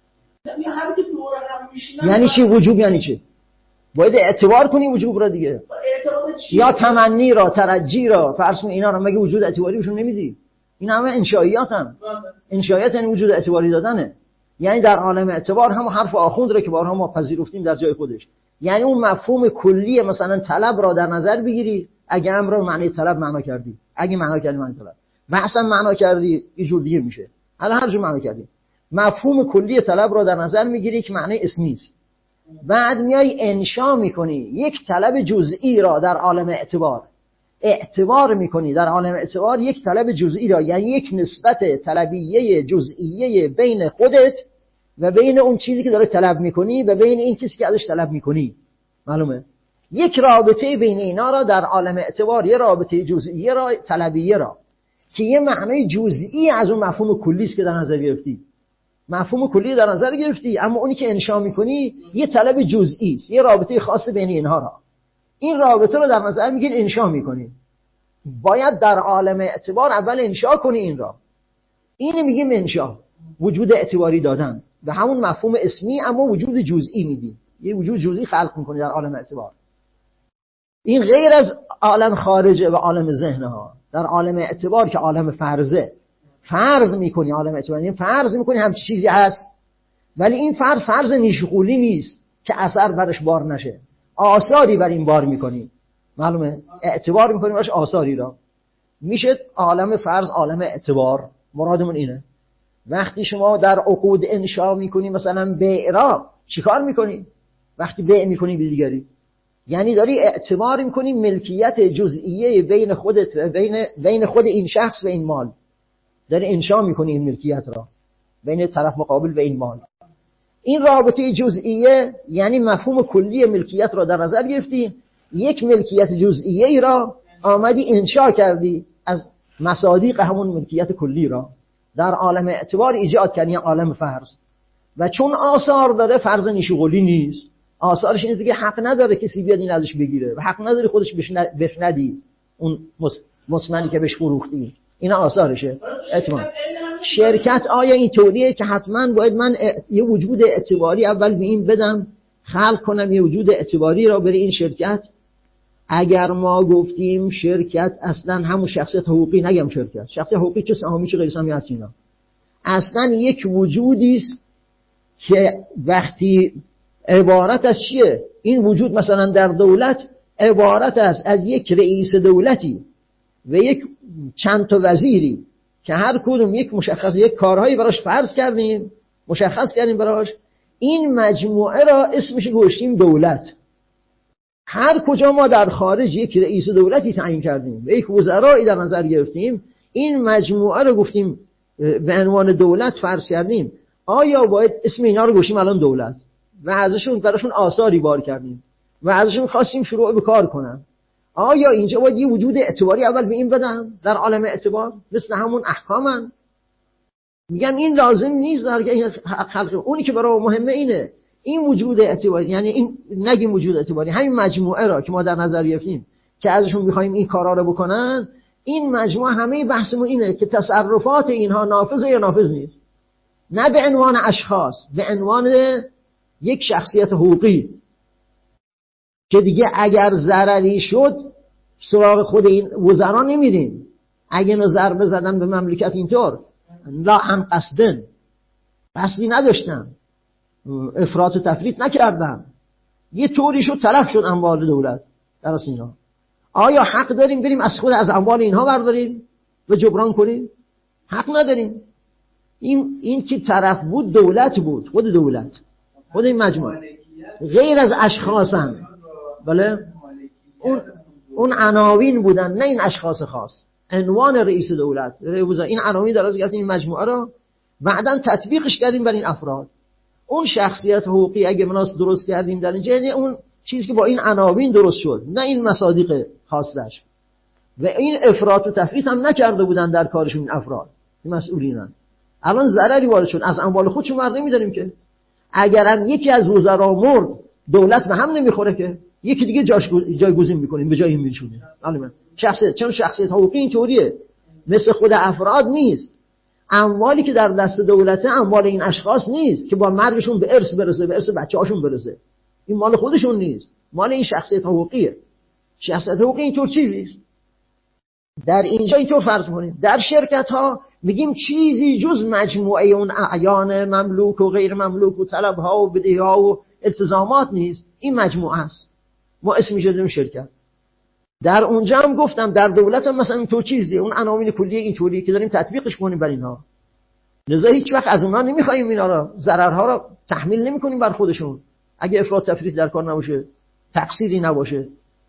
یعنی چی وجوب؟ یعنی چی؟ باید اعتبار کنی وجوب را دیگه. یا تمنی را، ترجی را، فرض کن اینا را مگه وجود اعتباری بهشون نمیدی؟ این همه انشائیات هم. انشائیات یعنی وجود اعتباری دادنه. یعنی در عالم اعتبار هم حرف آخوند را که بارها ما پذیرفتیم در جای خودش، یعنی اون مفهوم کلی مثلا طلب را در نظر بگیری. اگه امر رو معنی طلب معنا کردی، اگه معنا کردی معنی طلب، و اصلا معنا کردی یه جور دیگه میشه. حالا هر جور معنا کردی، مفهوم کلی طلب را در نظر میگیری که معنی اسمی است. بعد میای انشا میکنی یک طلب جزئی را در عالم اعتبار، اعتبار میکنی در عالم اعتبار یک طلب جزئی را، یعنی یک نسبت طلبیه جزئیه بین خودت و بین اون چیزی که داره طلب میکنی و بین این کسی که ازش طلب میکنی. معلومه؟ یک رابطه بین اینا را در عالم اعتبار، یه رابطه جزئیه را، طلبیه را، که یه معنای جزئی از اون مفهوم کلی است که در نظر گرفتی. مفهوم کلی در نظر گرفتی، اما اونی که انشا میکنی یه طلب جزئی است، یه رابطه خاص بین اینها را. این رابطه رو در نظر میگیری، انشا میکنی. باید در عالم اعتبار اول انشا کنی این را. این میگیم انشا، وجود اعتباری دادن و همون مفهوم اسمی، اما وجود جزئی میدی، یه وجود جزئی خلق میکنی در عالم اعتبار. این غیر از عالم خارجه و عالم ذهن ها. در عالم اعتبار که عالم فرضه، فرض میکنی عالم اعتبار، یعنی فرض میکنی همچین چیزی هست، ولی این فرض فرض نیشخولی نیست که اثر برش بار نشه، آثاری بر این بار میکنی. معلومه؟ اعتبار میکنی برش آثاری را. میشه عالم فرض، عالم اعتبار. مرادمون اینه. وقتی شما در عقود انشا میکنی، مثلا بیع را، چیکار میکنی؟ وقتی بیع میکنی به دیگری، یعنی داری اعتبار میکنی ملکیت جزئیه بین خودت و بین بین خود این شخص و این مال. داری انشا میکنی این ملکیت را بین طرف مقابل و این مال. این رابطه جزئیه یعنی مفهوم کلی ملکیت را در نظر گرفتی، یک ملکیت جزئیه را آمدی انشا کردی از مصادیق همون ملکیت کلی را در عالم اعتبار ایجاد کردی، عالم فرض. و چون آثار داره، فرض نیشغلی نیست. آثارش اینه دیگه، حق نداره کسی بیاد این ازش بگیره و حق نداره خودش بهش ندی اون مطمئنی که بهش فروختی. اینا آثارشه. اعتماد شرکت آیا این طوریه که حتما باید من یه وجود اعتباری اول به این بدم، خلق کنم یه وجود اعتباری را برای این شرکت؟ اگر ما گفتیم شرکت اصلا همون شخصیت حقوقی، نگم شرکت، شخصیت حقوقی چه سهامی چه غیر سهامی هست، اینا اصلا یک وجودی است که وقتی عبارت از چیه؟ این وجود مثلا در دولت عبارت است از یک رئیس دولتی و یک چند تا وزیری که هر کدوم یک مشخص یک کارهایی براش فرض کردیم، مشخص کردیم براش. این مجموعه را اسمش گذاشتیم دولت. هر کجا ما در خارج یک رئیس دولتی تعیین کردیم و یک وزرایی در نظر گرفتیم، این مجموعه رو گفتیم به عنوان دولت فرض کردیم. آیا باید اسم اینا رو گذاشتیم الان دولت و ازشون براشون آثاری بار کردیم و ازشون خواستیم شروع به کار کنن؟ آیا اینجا باید یه وجود اعتباری اول به این بدم در عالم اعتبار مثل همون احکامن؟ میگم این لازم نیست در این خلق. اونی که برای مهمه اینه این وجود اعتباری، یعنی این نگیم وجود اعتباری، همین مجموعه را که ما در نظر گرفتیم، که ازشون میخوایم این کارا رو بکنن، این مجموعه همه بحثمون اینه که تصرفات اینها نافذه یا نافذ نیست. نه به عنوان اشخاص، به عنوان یک شخصیت حقوقی که دیگه اگر ضرری شد سراغ خود این وزرا نمیرین. اگه اینو ضربه زدن به مملکت اینطور لا عن قصدن، قصدی نداشتن، افراط و تفریط نکردن، یه طوری شد تلف شد اموال دولت در اصل اینا. آیا حق داریم بریم از خود از اموال اینها برداریم و جبران کنیم؟ حق نداریم. این این که طرف بود دولت بود، خود دولت، خود این مجموعه، غیر از اشخاصن. بله اون اون عناوین بودن، نه این اشخاص خاص. عنوان رئیس دولت، این عناوین درست گرفتیم این مجموعه رو، بعداً تطبیقش کردیم بر این افراد. اون شخصیت حقوقی اگه مناس درست کردیم در اینجا، یعنی اون چیزی که با این عناوین درست شد، نه این مصادیق خاصش. و این افراط و تفریط هم نکرده بودن در کارشون این افراد، این مسئولینن. الان ضرری وارد شد، از اموال خودشون بر نمیداریم که. اگرن یکی از وزرا مرد دولت به هم نمیخوره که، یکی دیگه جاش جایگزین میکنیم به جای این میشونه. معلومه شخصیت، چون شخصیت حقوقی اینطوریه، مثل خود افراد نیست. اموالی که در دست دولته اموال این اشخاص نیست که با مرگشون به ارث برسه، به ارث بچه‌هاشون برسه. این مال خودشون نیست، مال این شخصیت حقوقیه. شخصیت حقوقی اینطور چیزی است. در اینجا اینطور فرض کنیم در شرکت ها میگیم چیزی جز مجموعه اون اعیان مملوک و غیر مملوک و طلب ها و بدهی ها و التزامات نیست. این مجموعه است، ما اسمش رو شرکت. در اونجا هم گفتم در دولت هم مثلا اینطور چیزی، اون عناوین کلیه اینطوری که داریم تطبیقش کنیم بر اینها. لذا هیچ وقت از اونها نمیخوایم اینا رو، ضررها رو تحمیل نمیکنیم بر خودشون اگه افراط تفریط در کار نباشه، تقصیری نباشه.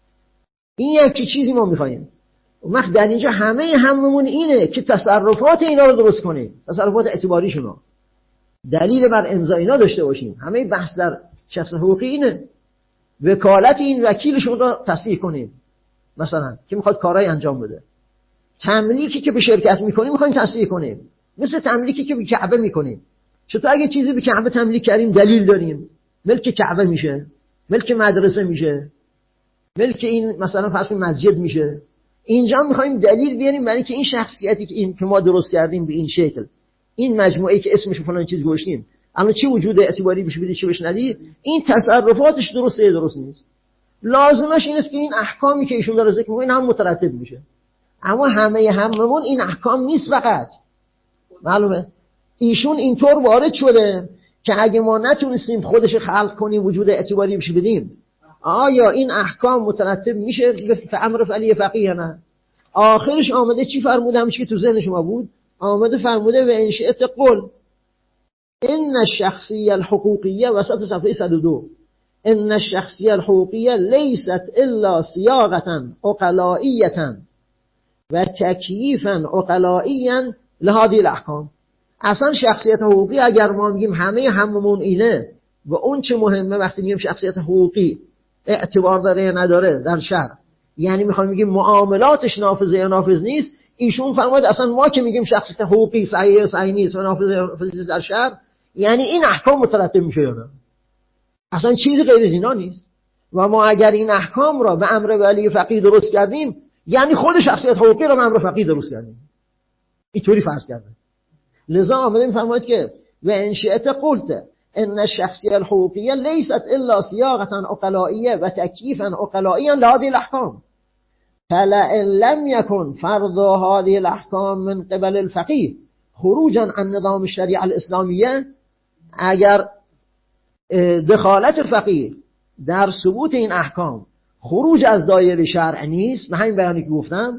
این یکی چیزی ما میخوایم. اون وقت در اینجا همه هممون اینه که تصرفات اینا رو درست کنیم، تصرفات اعتباریشون رو دلیل بر امضا اینا داشته باشیم. همه بحث در شخص حقوقی اینه، وکالت این وکیلشون رو تصحیح کنیم، مثلا که میخواد کارهای انجام بده. تملیکی که به شرکت میکنیم میخوایم تصحیح کنیم، مثل تملیکی که به کعبه میکنیم. چطور اگه چیزی به کعبه تملیک کردیم دلیل داریم، ملک کعبه میشه، ملک مدرسه میشه، ملک این مثلا فرض مسجد میشه. اینجا میخوایم دلیل بیاریم برای که این شخصیتی که این که ما درست کردیم به این شکل، این مجموعه‌ای که اسمش فلان چیز گذاشتیم، اما چه وجود اعتباری بشه بدی چه بشه ندی، این تصرفاتش درسته یا درست نیست. لازمش این است که این احکامی که ایشون داره ذکر می‌کنه هم مترتب میشه. اما همه هممون این احکام نیست فقط. معلومه ایشون اینطور وارد شده که اگه ما نتونستیم خودش خلق کنیم وجود اعتباری بشه بدیم، آیا این احکام مترتب میشه به امر فعلی فقیه؟ نه. آخرش آمده چی فرموده؟ همون که تو ذهن شما بود، آمده فرموده و انشئت قل ان الشخصیه الحقوقیه، وسط صفحه صد و دو، ان الشخصیه الحقوقیه لیست الا صیاغه عقلائیه و تکییفا عقلائیا لهذه الاحکام. اصلا شخصیت حقوقی اگر ما میگیم همه هممون اینه و اون چه مهمه وقتی میگیم شخصیت حقوقی اعتبار داره یا نداره در شرع، یعنی میخوایم میگیم معاملاتش نافذه یا نافذ نیست، ایشون فرمود اصلا ما که میگیم شخصیت حقوقی صحیح یا صحیح نیست و نافذه یا نافذ نیست در شرع، یعنی این احکام مترتب میشه یا نه؟ اصلا چیزی غیر از اینا نیست. و ما اگر این احکام را به امر ولی فقیه درست کردیم، یعنی خود شخصیت حقوقی را به امر فقیه درست کردیم. اینطوری فرض کردیم. لذا آمده میفرماید که و انشئت قلت ان الشخصیه الحقوقیه لیست الا صیاغه عقلائیه و تکییفا عقلائیا لهذه الاحکام فلئن لم يكن فرض هذه الاحکام من قبل الفقيه خروجا عن نظام الشریعه الاسلامیه، اگر دخالت فقیه در ثبوت این احکام خروج از دایره شرع نیست، به همین بیانی که گفتم،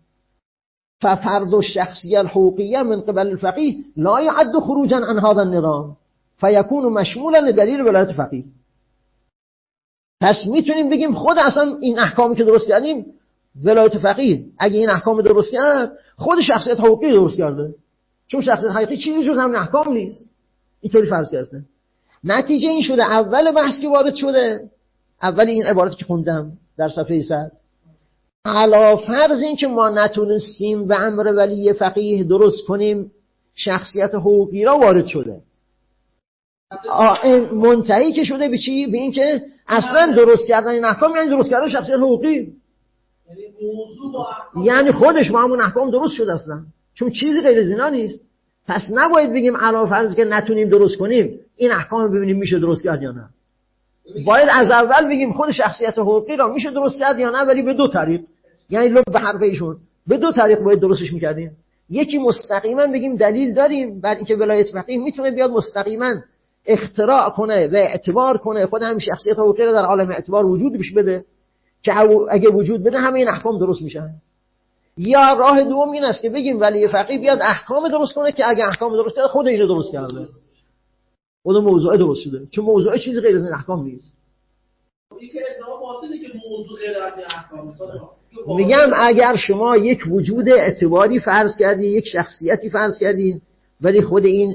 ففرض الشخصیه الحقوقیه من قبل الفقيه لا يعد خروجا عن هذا النظام فیکون مشمولا لدلیل ولایت فقیه. پس میتونیم بگیم خود اصلا این احکامی که درست کردیم ولایت فقیه، اگه این احکام درست کرد خود شخصیت حقوقی درست کرده، چون شخصیت حقیقی چیزی جز همین احکام نیست. اینطوری فرض کرده. نتیجه این شده اول بحث که وارد شده، اول این عبارتی که خوندم در صفحه صد، علا فرض این که ما نتونستیم به امر ولی فقیه درست کنیم شخصیت حقوقی را وارد شده، منتهی که شده به چی؟ به این که اصلا درست کردن این احکام یعنی درست کردن شخصیت حقوقی. یعنی خودش با همون احکام درست شد اصلا، چون چیزی غیر از اینا نیست. پس نباید بگیم علاوه فرض که نتونیم درست کنیم این احکام رو ببینیم میشه درست کرد یا نه. باید از اول بگیم خود شخصیت حقوقی را میشه درست کرد یا نه، ولی به دو طریق. یعنی لب به حرف ایشون به دو طریق باید درستش میکردیم. یکی مستقیما بگیم دلیل داریم بر اینکه ولایت فقیه میتونه بیاد مستقیما اختراع کنه و اعتبار کنه، خود هم شخصیت حقوقی رو در عالم اعتبار وجود بشه بده که اگه وجود بده همه این احکام درست میشن. یا راه دوم این است که بگیم ولی فقیه بیاد احکام درست کنه که اگه احکام درست کرده خود اینو درست کرده، خود موضوع درست شده، چون موضوع چیزی غیر از این احکام نیست. میگم اگر شما یک وجود اعتباری فرض کردی، یک شخصیتی فرض کردین، ولی خود این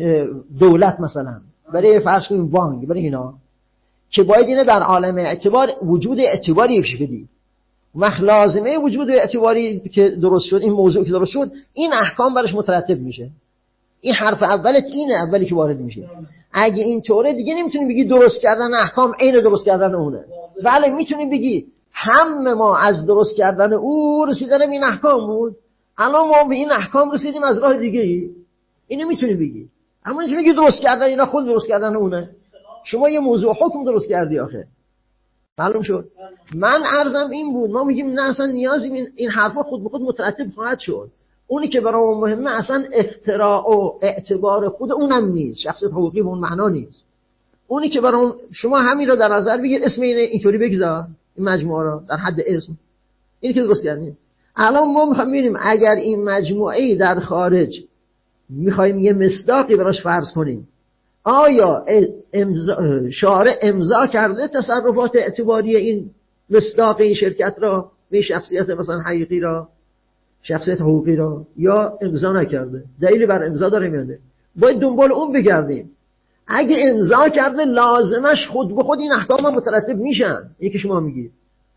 دولت مثلا برای فرض کنیم بانک برای اینا که باید اینه در عالم اعتبار وجود اعتباری بشه بدی، وقت لازمه وجود اعتباری که درست شد، این موضوع که درست شد این احکام برش مترتب میشه. این حرف اولت اینه، اولی که وارد میشه. اگه این طوره دیگه نمیتونی بگی درست کردن احکام عین درست کردن اونه. بله میتونی بگی همه ما از درست کردن او رسیدن به این احکام بود، الان ما به این احکام رسیدیم از راه دیگه ای. اینو میتونی بگی، اما نمیتونی بگی درست کردن اینا خود درست کردن اونه. شما یه موضوع حکم درست کردی آخه. معلوم شد؟ من عرضم این بود، ما میگیم نه اصلا نیازی این, این حرفا خود به خود مترتب خواهد شد. اونی که برای ما مهمه اصلا اختراع و اعتبار خود اونم نیست، شخصیت حقوقی به اون معنا نیست. اونی که برای شما همین رو در نظر بگیر، اسم اینه اینطوری بگذار این مجموعه رو در حد اسم، اینی که درست کردیم. الان ما میخوایم ببینیم اگر این مجموعه در خارج میخوایم یه مصداقی براش فرض کنیم، آیا امضا شارع امضا کرده تصرفات اعتباری این مصداق این شرکت را به شخصیت مثلا حقیقی را، شخصیت حقوقی را، یا امضا نکرده؟ دلیلی بر امضا داره میاده، باید دنبال اون بگردیم. اگه امضا کرده لازمش خود به خود این احکام مترتب میشن. یکی شما میگید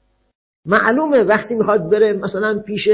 معلومه وقتی میخواد بره مثلا پیش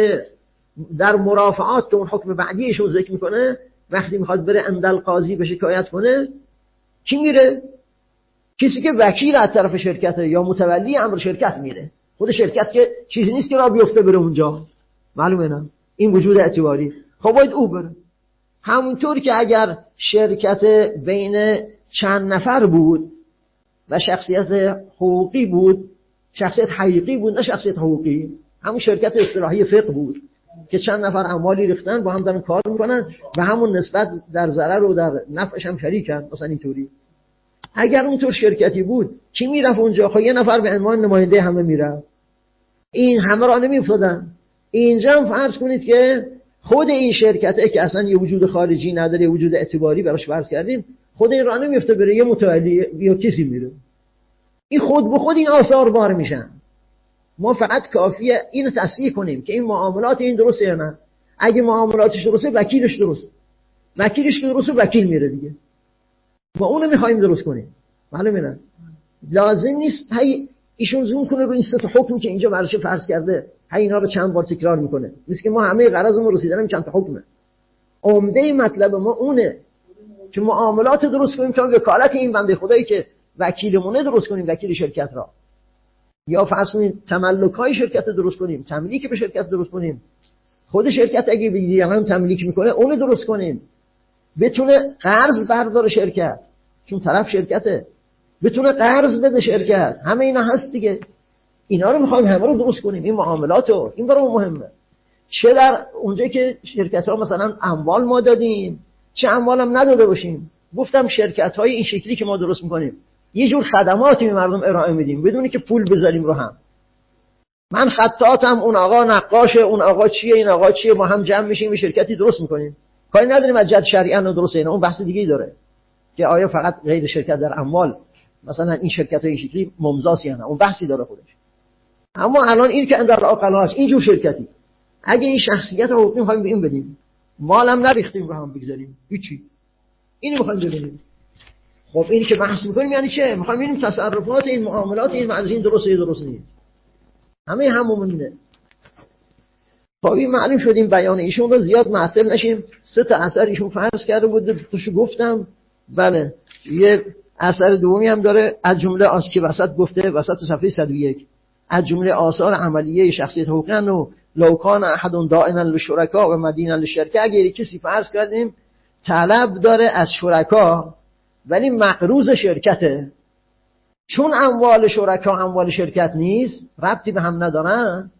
در مرافعات که اون حکم بعدیشون ذکر میکنه، وقتی میخواد بره اندل قاضی به شکایت کنه کی میره؟ کسی که وکیل از طرف شرکته یا متولی امر شرکت میره. خود شرکت که چیزی نیست که را بیفته بره اونجا، معلومه نه این وجود اعتباری، خب باید او بره. همونطور که اگر شرکت بین چند نفر بود و شخصیت حقوقی بود، شخصیت حقیقی بود نه شخصیت حقوقی، همون شرکت اصطلاحی فقه بود که چند نفر اموالی ریختن با هم دارن کار میکنن و همون نسبت در ضرر و در نفعش هم شریکن، مثلا اینطوری. اگر اونطور شرکتی بود کی میرفت اونجا؟ خب یه نفر به عنوان نماینده همه میرفت، این همه را نمیافتادن. اینجا هم فرض کنید که خود این شرکته که اصلا یه وجود خارجی نداره، یه وجود اعتباری براش فرض کردیم، خود این را نمیفته بره یه متولی یا کسی میره، این خود به خود این آثار بار میشن. ما فقط کافیه اینو تصحیح کنیم که این معاملات این درسته یا نه. اگه معاملاتش درسته وکیلش درست، وکیلش که درسته وکیل میره دیگه، ما اونو میخوایم درست کنیم. معلومه نه لازم نیست هی ایشون زوم کنه رو این سه تا حکم که اینجا براش فرض کرده، هی اینا رو چند بار تکرار میکنه. مثل که ما همه غرضمون رسیدن چند تا حکمه. عمده مطلب ما اونه که معاملات درست کنیم، که وکالت این بنده خدایی که وکیلمونه درست کنیم، وکیل شرکت را، یا فرض کنیم تملک‌های شرکت درست کنیم، تملیک به شرکت درست کنیم. خود شرکت اگه به دیگران تملیک میکنه اون درست کنیم، بتونه قرض برداره شرکت، چون طرف شرکته، بتونه قرض بده شرکت، همه اینا هست دیگه. اینا رو میخوایم همه رو درست کنیم، این معاملاتو، این برای مهمه. چه در اونجا که شرکت ها مثلا اموال ما دادیم، چه اموال هم نداده باشیم. گفتم شرکت های این شکلی که ما درست میکنیم یه جور خدماتی به مردم ارائه میدیم بدونی که پول بذاریم رو هم. من خطاطم، اون آقا نقاشه، اون آقا چیه، این آقا چیه، ما هم جمع میشیم یه شرکتی درست میکنیم. کاری نداریم از جهت شرعی رو درست اینا، اون بحث دیگه‌ای داره که آیا فقط غیر شرکت در اموال مثلا این شرکت های این شکلی ممزاس یا نه، اون بحثی داره خودش. اما الان این که اندر عقلا است، این جور شرکتی اگه این شخصیت رو می‌خوایم به این بدیم، مالم نریختیم رو هم بگذاریم، هیچی، اینو می‌خوایم ببینیم. خب اینی که بحث می‌کنیم یعنی چه؟ می‌خوایم ببینیم تصرفات این معاملات این از این درسته یا درست نیست. همه هممونه. خب این معلوم شد این بیان ایشون رو زیاد معطل نشیم. سه تا اثر ایشون فرض کرده بود، توشو گفتم. بله یه اثر دومی هم داره از جمله آنچه که وسط گفته، وسط صفحه صد و یک. از جمله آثار عملیه شخصیت حقوقی و لو کان احد دائما للشرکا و مدینا للشرکه، اگر کسی فرض کردیم طلب داره از شرکا ولی مقروض شرکته، چون اموال شرکا اموال شرکت نیست، ربطی به هم ندارن،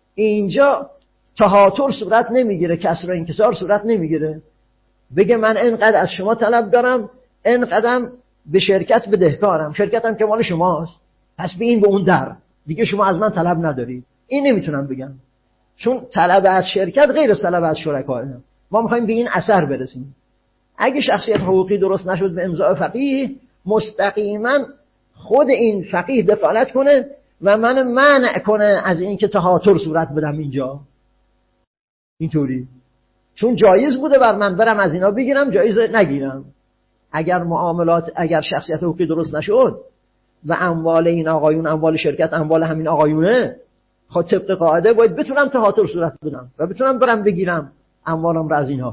اینجا تهاتر صورت نمیگیره، کسر و انکسار صورت نمیگیره. بگه من اینقدر از شما طلب دارم، اینقدرم به شرکت بدهکارم، شرکتم که مال شماست، پس به این به اون در دیگه شما از من طلب نداری. این نمیتونم بگم، چون طلب از شرکت غیر از طلب از شرکا. ما میخوایم به این اثر برسیم. اگه شخصیت حقوقی درست نشد به امضاء فقیه، مستقیما خود این فقیه دخالت کنه و من منع کنه از این که تهاتر صورت بدم اینجا. اینطوری چون جایز بوده بر من برم از اینا بگیرم، جایز نگیرم. اگر معاملات اگر شخصیت حقوقی درست نشد و اموال این آقایون اموال شرکت اموال همین آقایونه، خب طبق قاعده باید بتونم تهاتر صورت بدم و بتونم برم بگیرم اموالم را از اینها.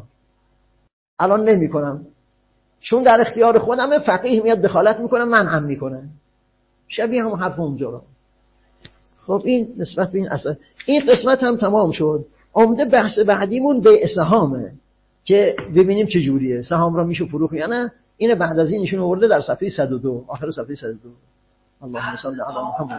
الان نمی کنم چون در اختیار خودمه، فقیه میاد دخالت میکنه، منعم میکنه. شبیه هم حرف اونجا را. خب این نسبت به این اصل این قسمت هم تمام شد. عمده بحث بعدیمون بیع سهامه که ببینیم چه جوریه، سهام را میشه فروخت یا نه. این بعد از این نشون آورده در صفحه صد و دو، آخر صفحه صد و دو. اللهم صل علی محمد.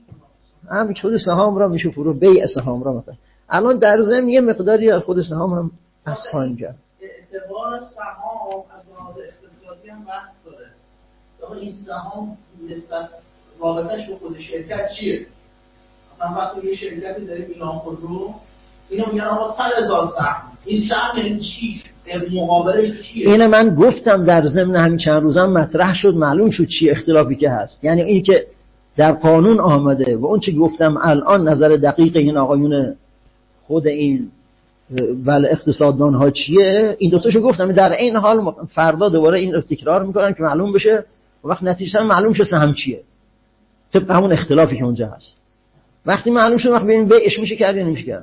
هم خود سهام را میشه فروخت، بیع سهام را مثلا. الان در ضمن یه مقداری از خود سهام هم از خواهیم کرد. اعتبار سهام از لحاظ اقتصادی هم بحث داره. اما این سهام نسبت رابطش به خود شرکت چیه؟ مثلا وقتی یه شرکتی داره میلان خودرو، اینا میگن آقا صد هزار سهم، این سهم یعنی چی؟ مقابلش چیه؟ اینه من گفتم در ضمن همین چند روزم مطرح شد، معلوم شد چی اختلافی که هست. یعنی این که در قانون آمده و اون چه گفتم الان نظر دقیق این آقایون خود این ول اقتصاددان ها چیه، این دو تاشو گفتم. در این حال فردا دوباره این رو تکرار میکنن که معلوم بشه و وقت نتیجه معلوم شه سهم چیه طبق همون اختلافی که اونجا هست. وقتی معلوم شد وقت ببینیم بیعش میشه کرد یا نمیشه کرد.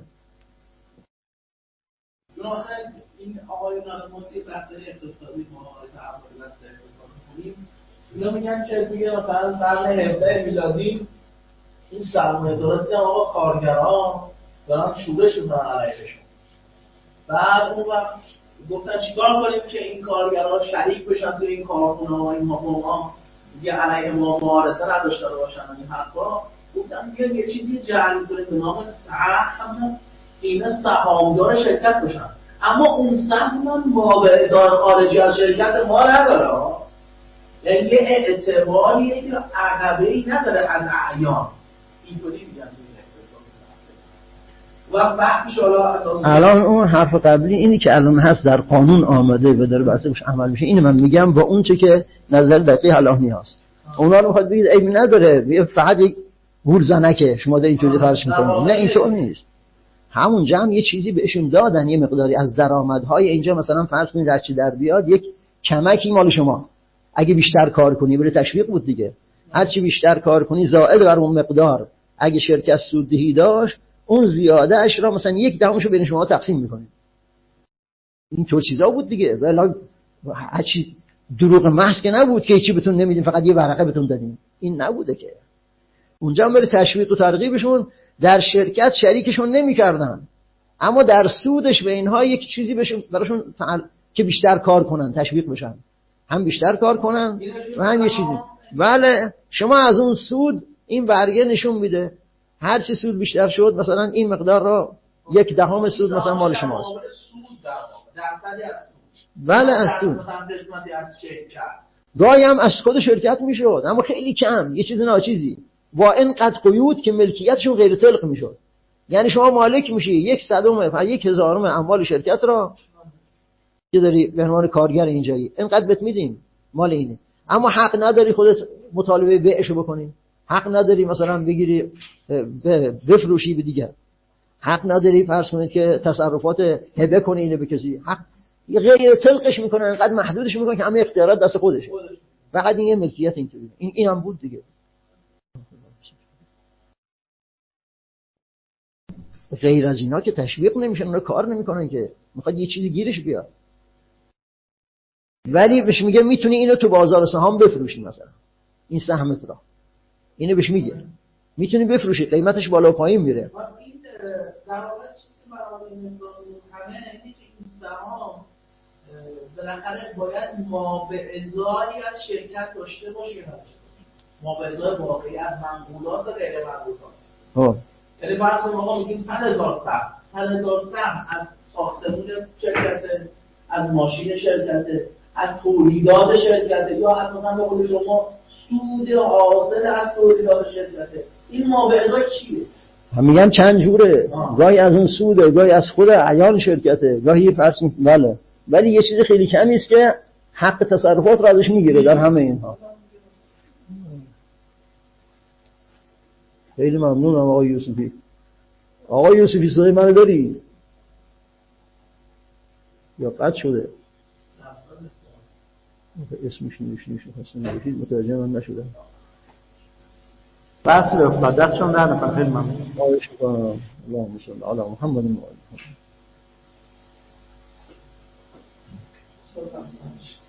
این آقایون مدیر بحث‌های اقتصادی ما تعامل بحث اقتصادی کنیم، اینا میگن که توی مثلا قرن هفدهم میلادی این سرمایه‌دارا دیدن آقا کارگران دارن شورش میکنن علیهشون. بعد اون وقت گفتن چیکار کنیم که این کارگران شریک بشن توی این کارخونه‌ها، این حقوق‌ها دیگه علیه ما مبارزه نداشته باشن. این حرفا گفتن بیایم یه چیزی جعل کنیم به نام سهم، اینا سهامدار شرکت بشن. اما اون سهم هم مابعضار خارجی از شرکت ما نداره، یعنی یه اعتباریه که عقبه‌ای نداره از اعیان. اینطوری میگن و بحثش الان اون حرف قبلی اینی که الان هست در قانون آمده و داره بحثش عمل میشه، اینو من میگم با اون چه که نظر دقیق الان هست. اونا رو میخواد بگید عیبی نداره، فقط یک گول زنکه شما دارین اینطوری فرض میکنید. نه اینطور نیست. همونجا هم یه چیزی بهشون دادن، یه مقداری از درآمدهای اینجا مثلا فرض کنید هر چی در بیاد یک کمکی مال شما. اگه بیشتر کار کنی بره تشویق بود دیگه. هر چی بیشتر کار کنی زائد بر اون مقدار، اگه شرکت سوددهی داشت اون زیاده اش را مثلا یک دهمشو بین شما تقسیم میکنید. این طور چیزا بود دیگه. ولی هر چی دروغ محض که نبود که هیچی بهتون نمیدیم، فقط یه ورقه بهتون دادیم. این نبوده که. اونجا هم برای تشویق و ترغیبشون در شرکت شریکشون نمی‌کردن، اما در سودش به اینها یک چیزی بهشون براشون فعال که بیشتر کار کنن، تشویق بشن، هم بیشتر کار کنن و هم یه چیزی. بله شما از اون سود این برگه نشون میده هر چی سود بیشتر شد مثلا این مقدار را یک دهم سود مثلا مال شماست. بله از سود. گاهی هم از خود شرکت میشد اما خیلی کم، یه چیز ناچیزی. با اینقدر قیود که ملکیتشون غیر طلق میشد. یعنی شما مالک میشی یک صدم و یک هزارم اموال شرکت را که داری به عنوان کارگر اینجایی، اینقدر بهت میدیم مال اینه، اما حق نداری خودت مطالبه بیعشو بکنی، حق نداری مثلا بگیری بفروشی به دیگر، حق نداری فرض کنید که تصرفات هبه کنی اینو به کسی، حق غیر طلقش میکنه، اینقدر محدودش میکنه که همه اختیارات دست خودشه. فقط این ملکیت اینطوری. این اینم بود دیگه. غیر از اینا که تشویق نمیشن، اونا کار نمیکنن که، میخواد یه چیزی گیرش بیاد. ولی بهش میگه میتونی اینو تو بازار سهام بفروشی مثلا این سهمت را، اینو بهش میگه میتونی بفروشی، قیمتش بالا و پایین میره. این در واقع چیزی برای این همه اینه که این سهام بالاخره باید مابعضایی از شرکت داشته باشه، مابعضای واقعی از منقولات و غیر منقولات. یعنی فرض کنیم ما میگیم صد هزار سهم، صد هزار سهم از ساختمون شرکت، از ماشین شرکت، از تولیدات شرکت، یا از مثلا به قول شما سود حاصل از تولیدات شرکت. این مابعضای چیه؟ هم میگن چند جوره، گاهی از اون سوده، گاهی از خود عیان شرکته، گاهی فرض بله، ولی یه چیز خیلی کمی است که حق تصرفات رو ازش میگیره در همه اینها. خیلی ممنونم آقای یوسفی. آقای یوسفی صدای منو داری؟ یا قطع شده؟ اسمش نوشته خواستم نوشید متوجه من نشدم. بس استاد دستشون در نکنه. خیلی ممنون. خواهش می‌کنم. اللهم صل علی محمد و آل محمد.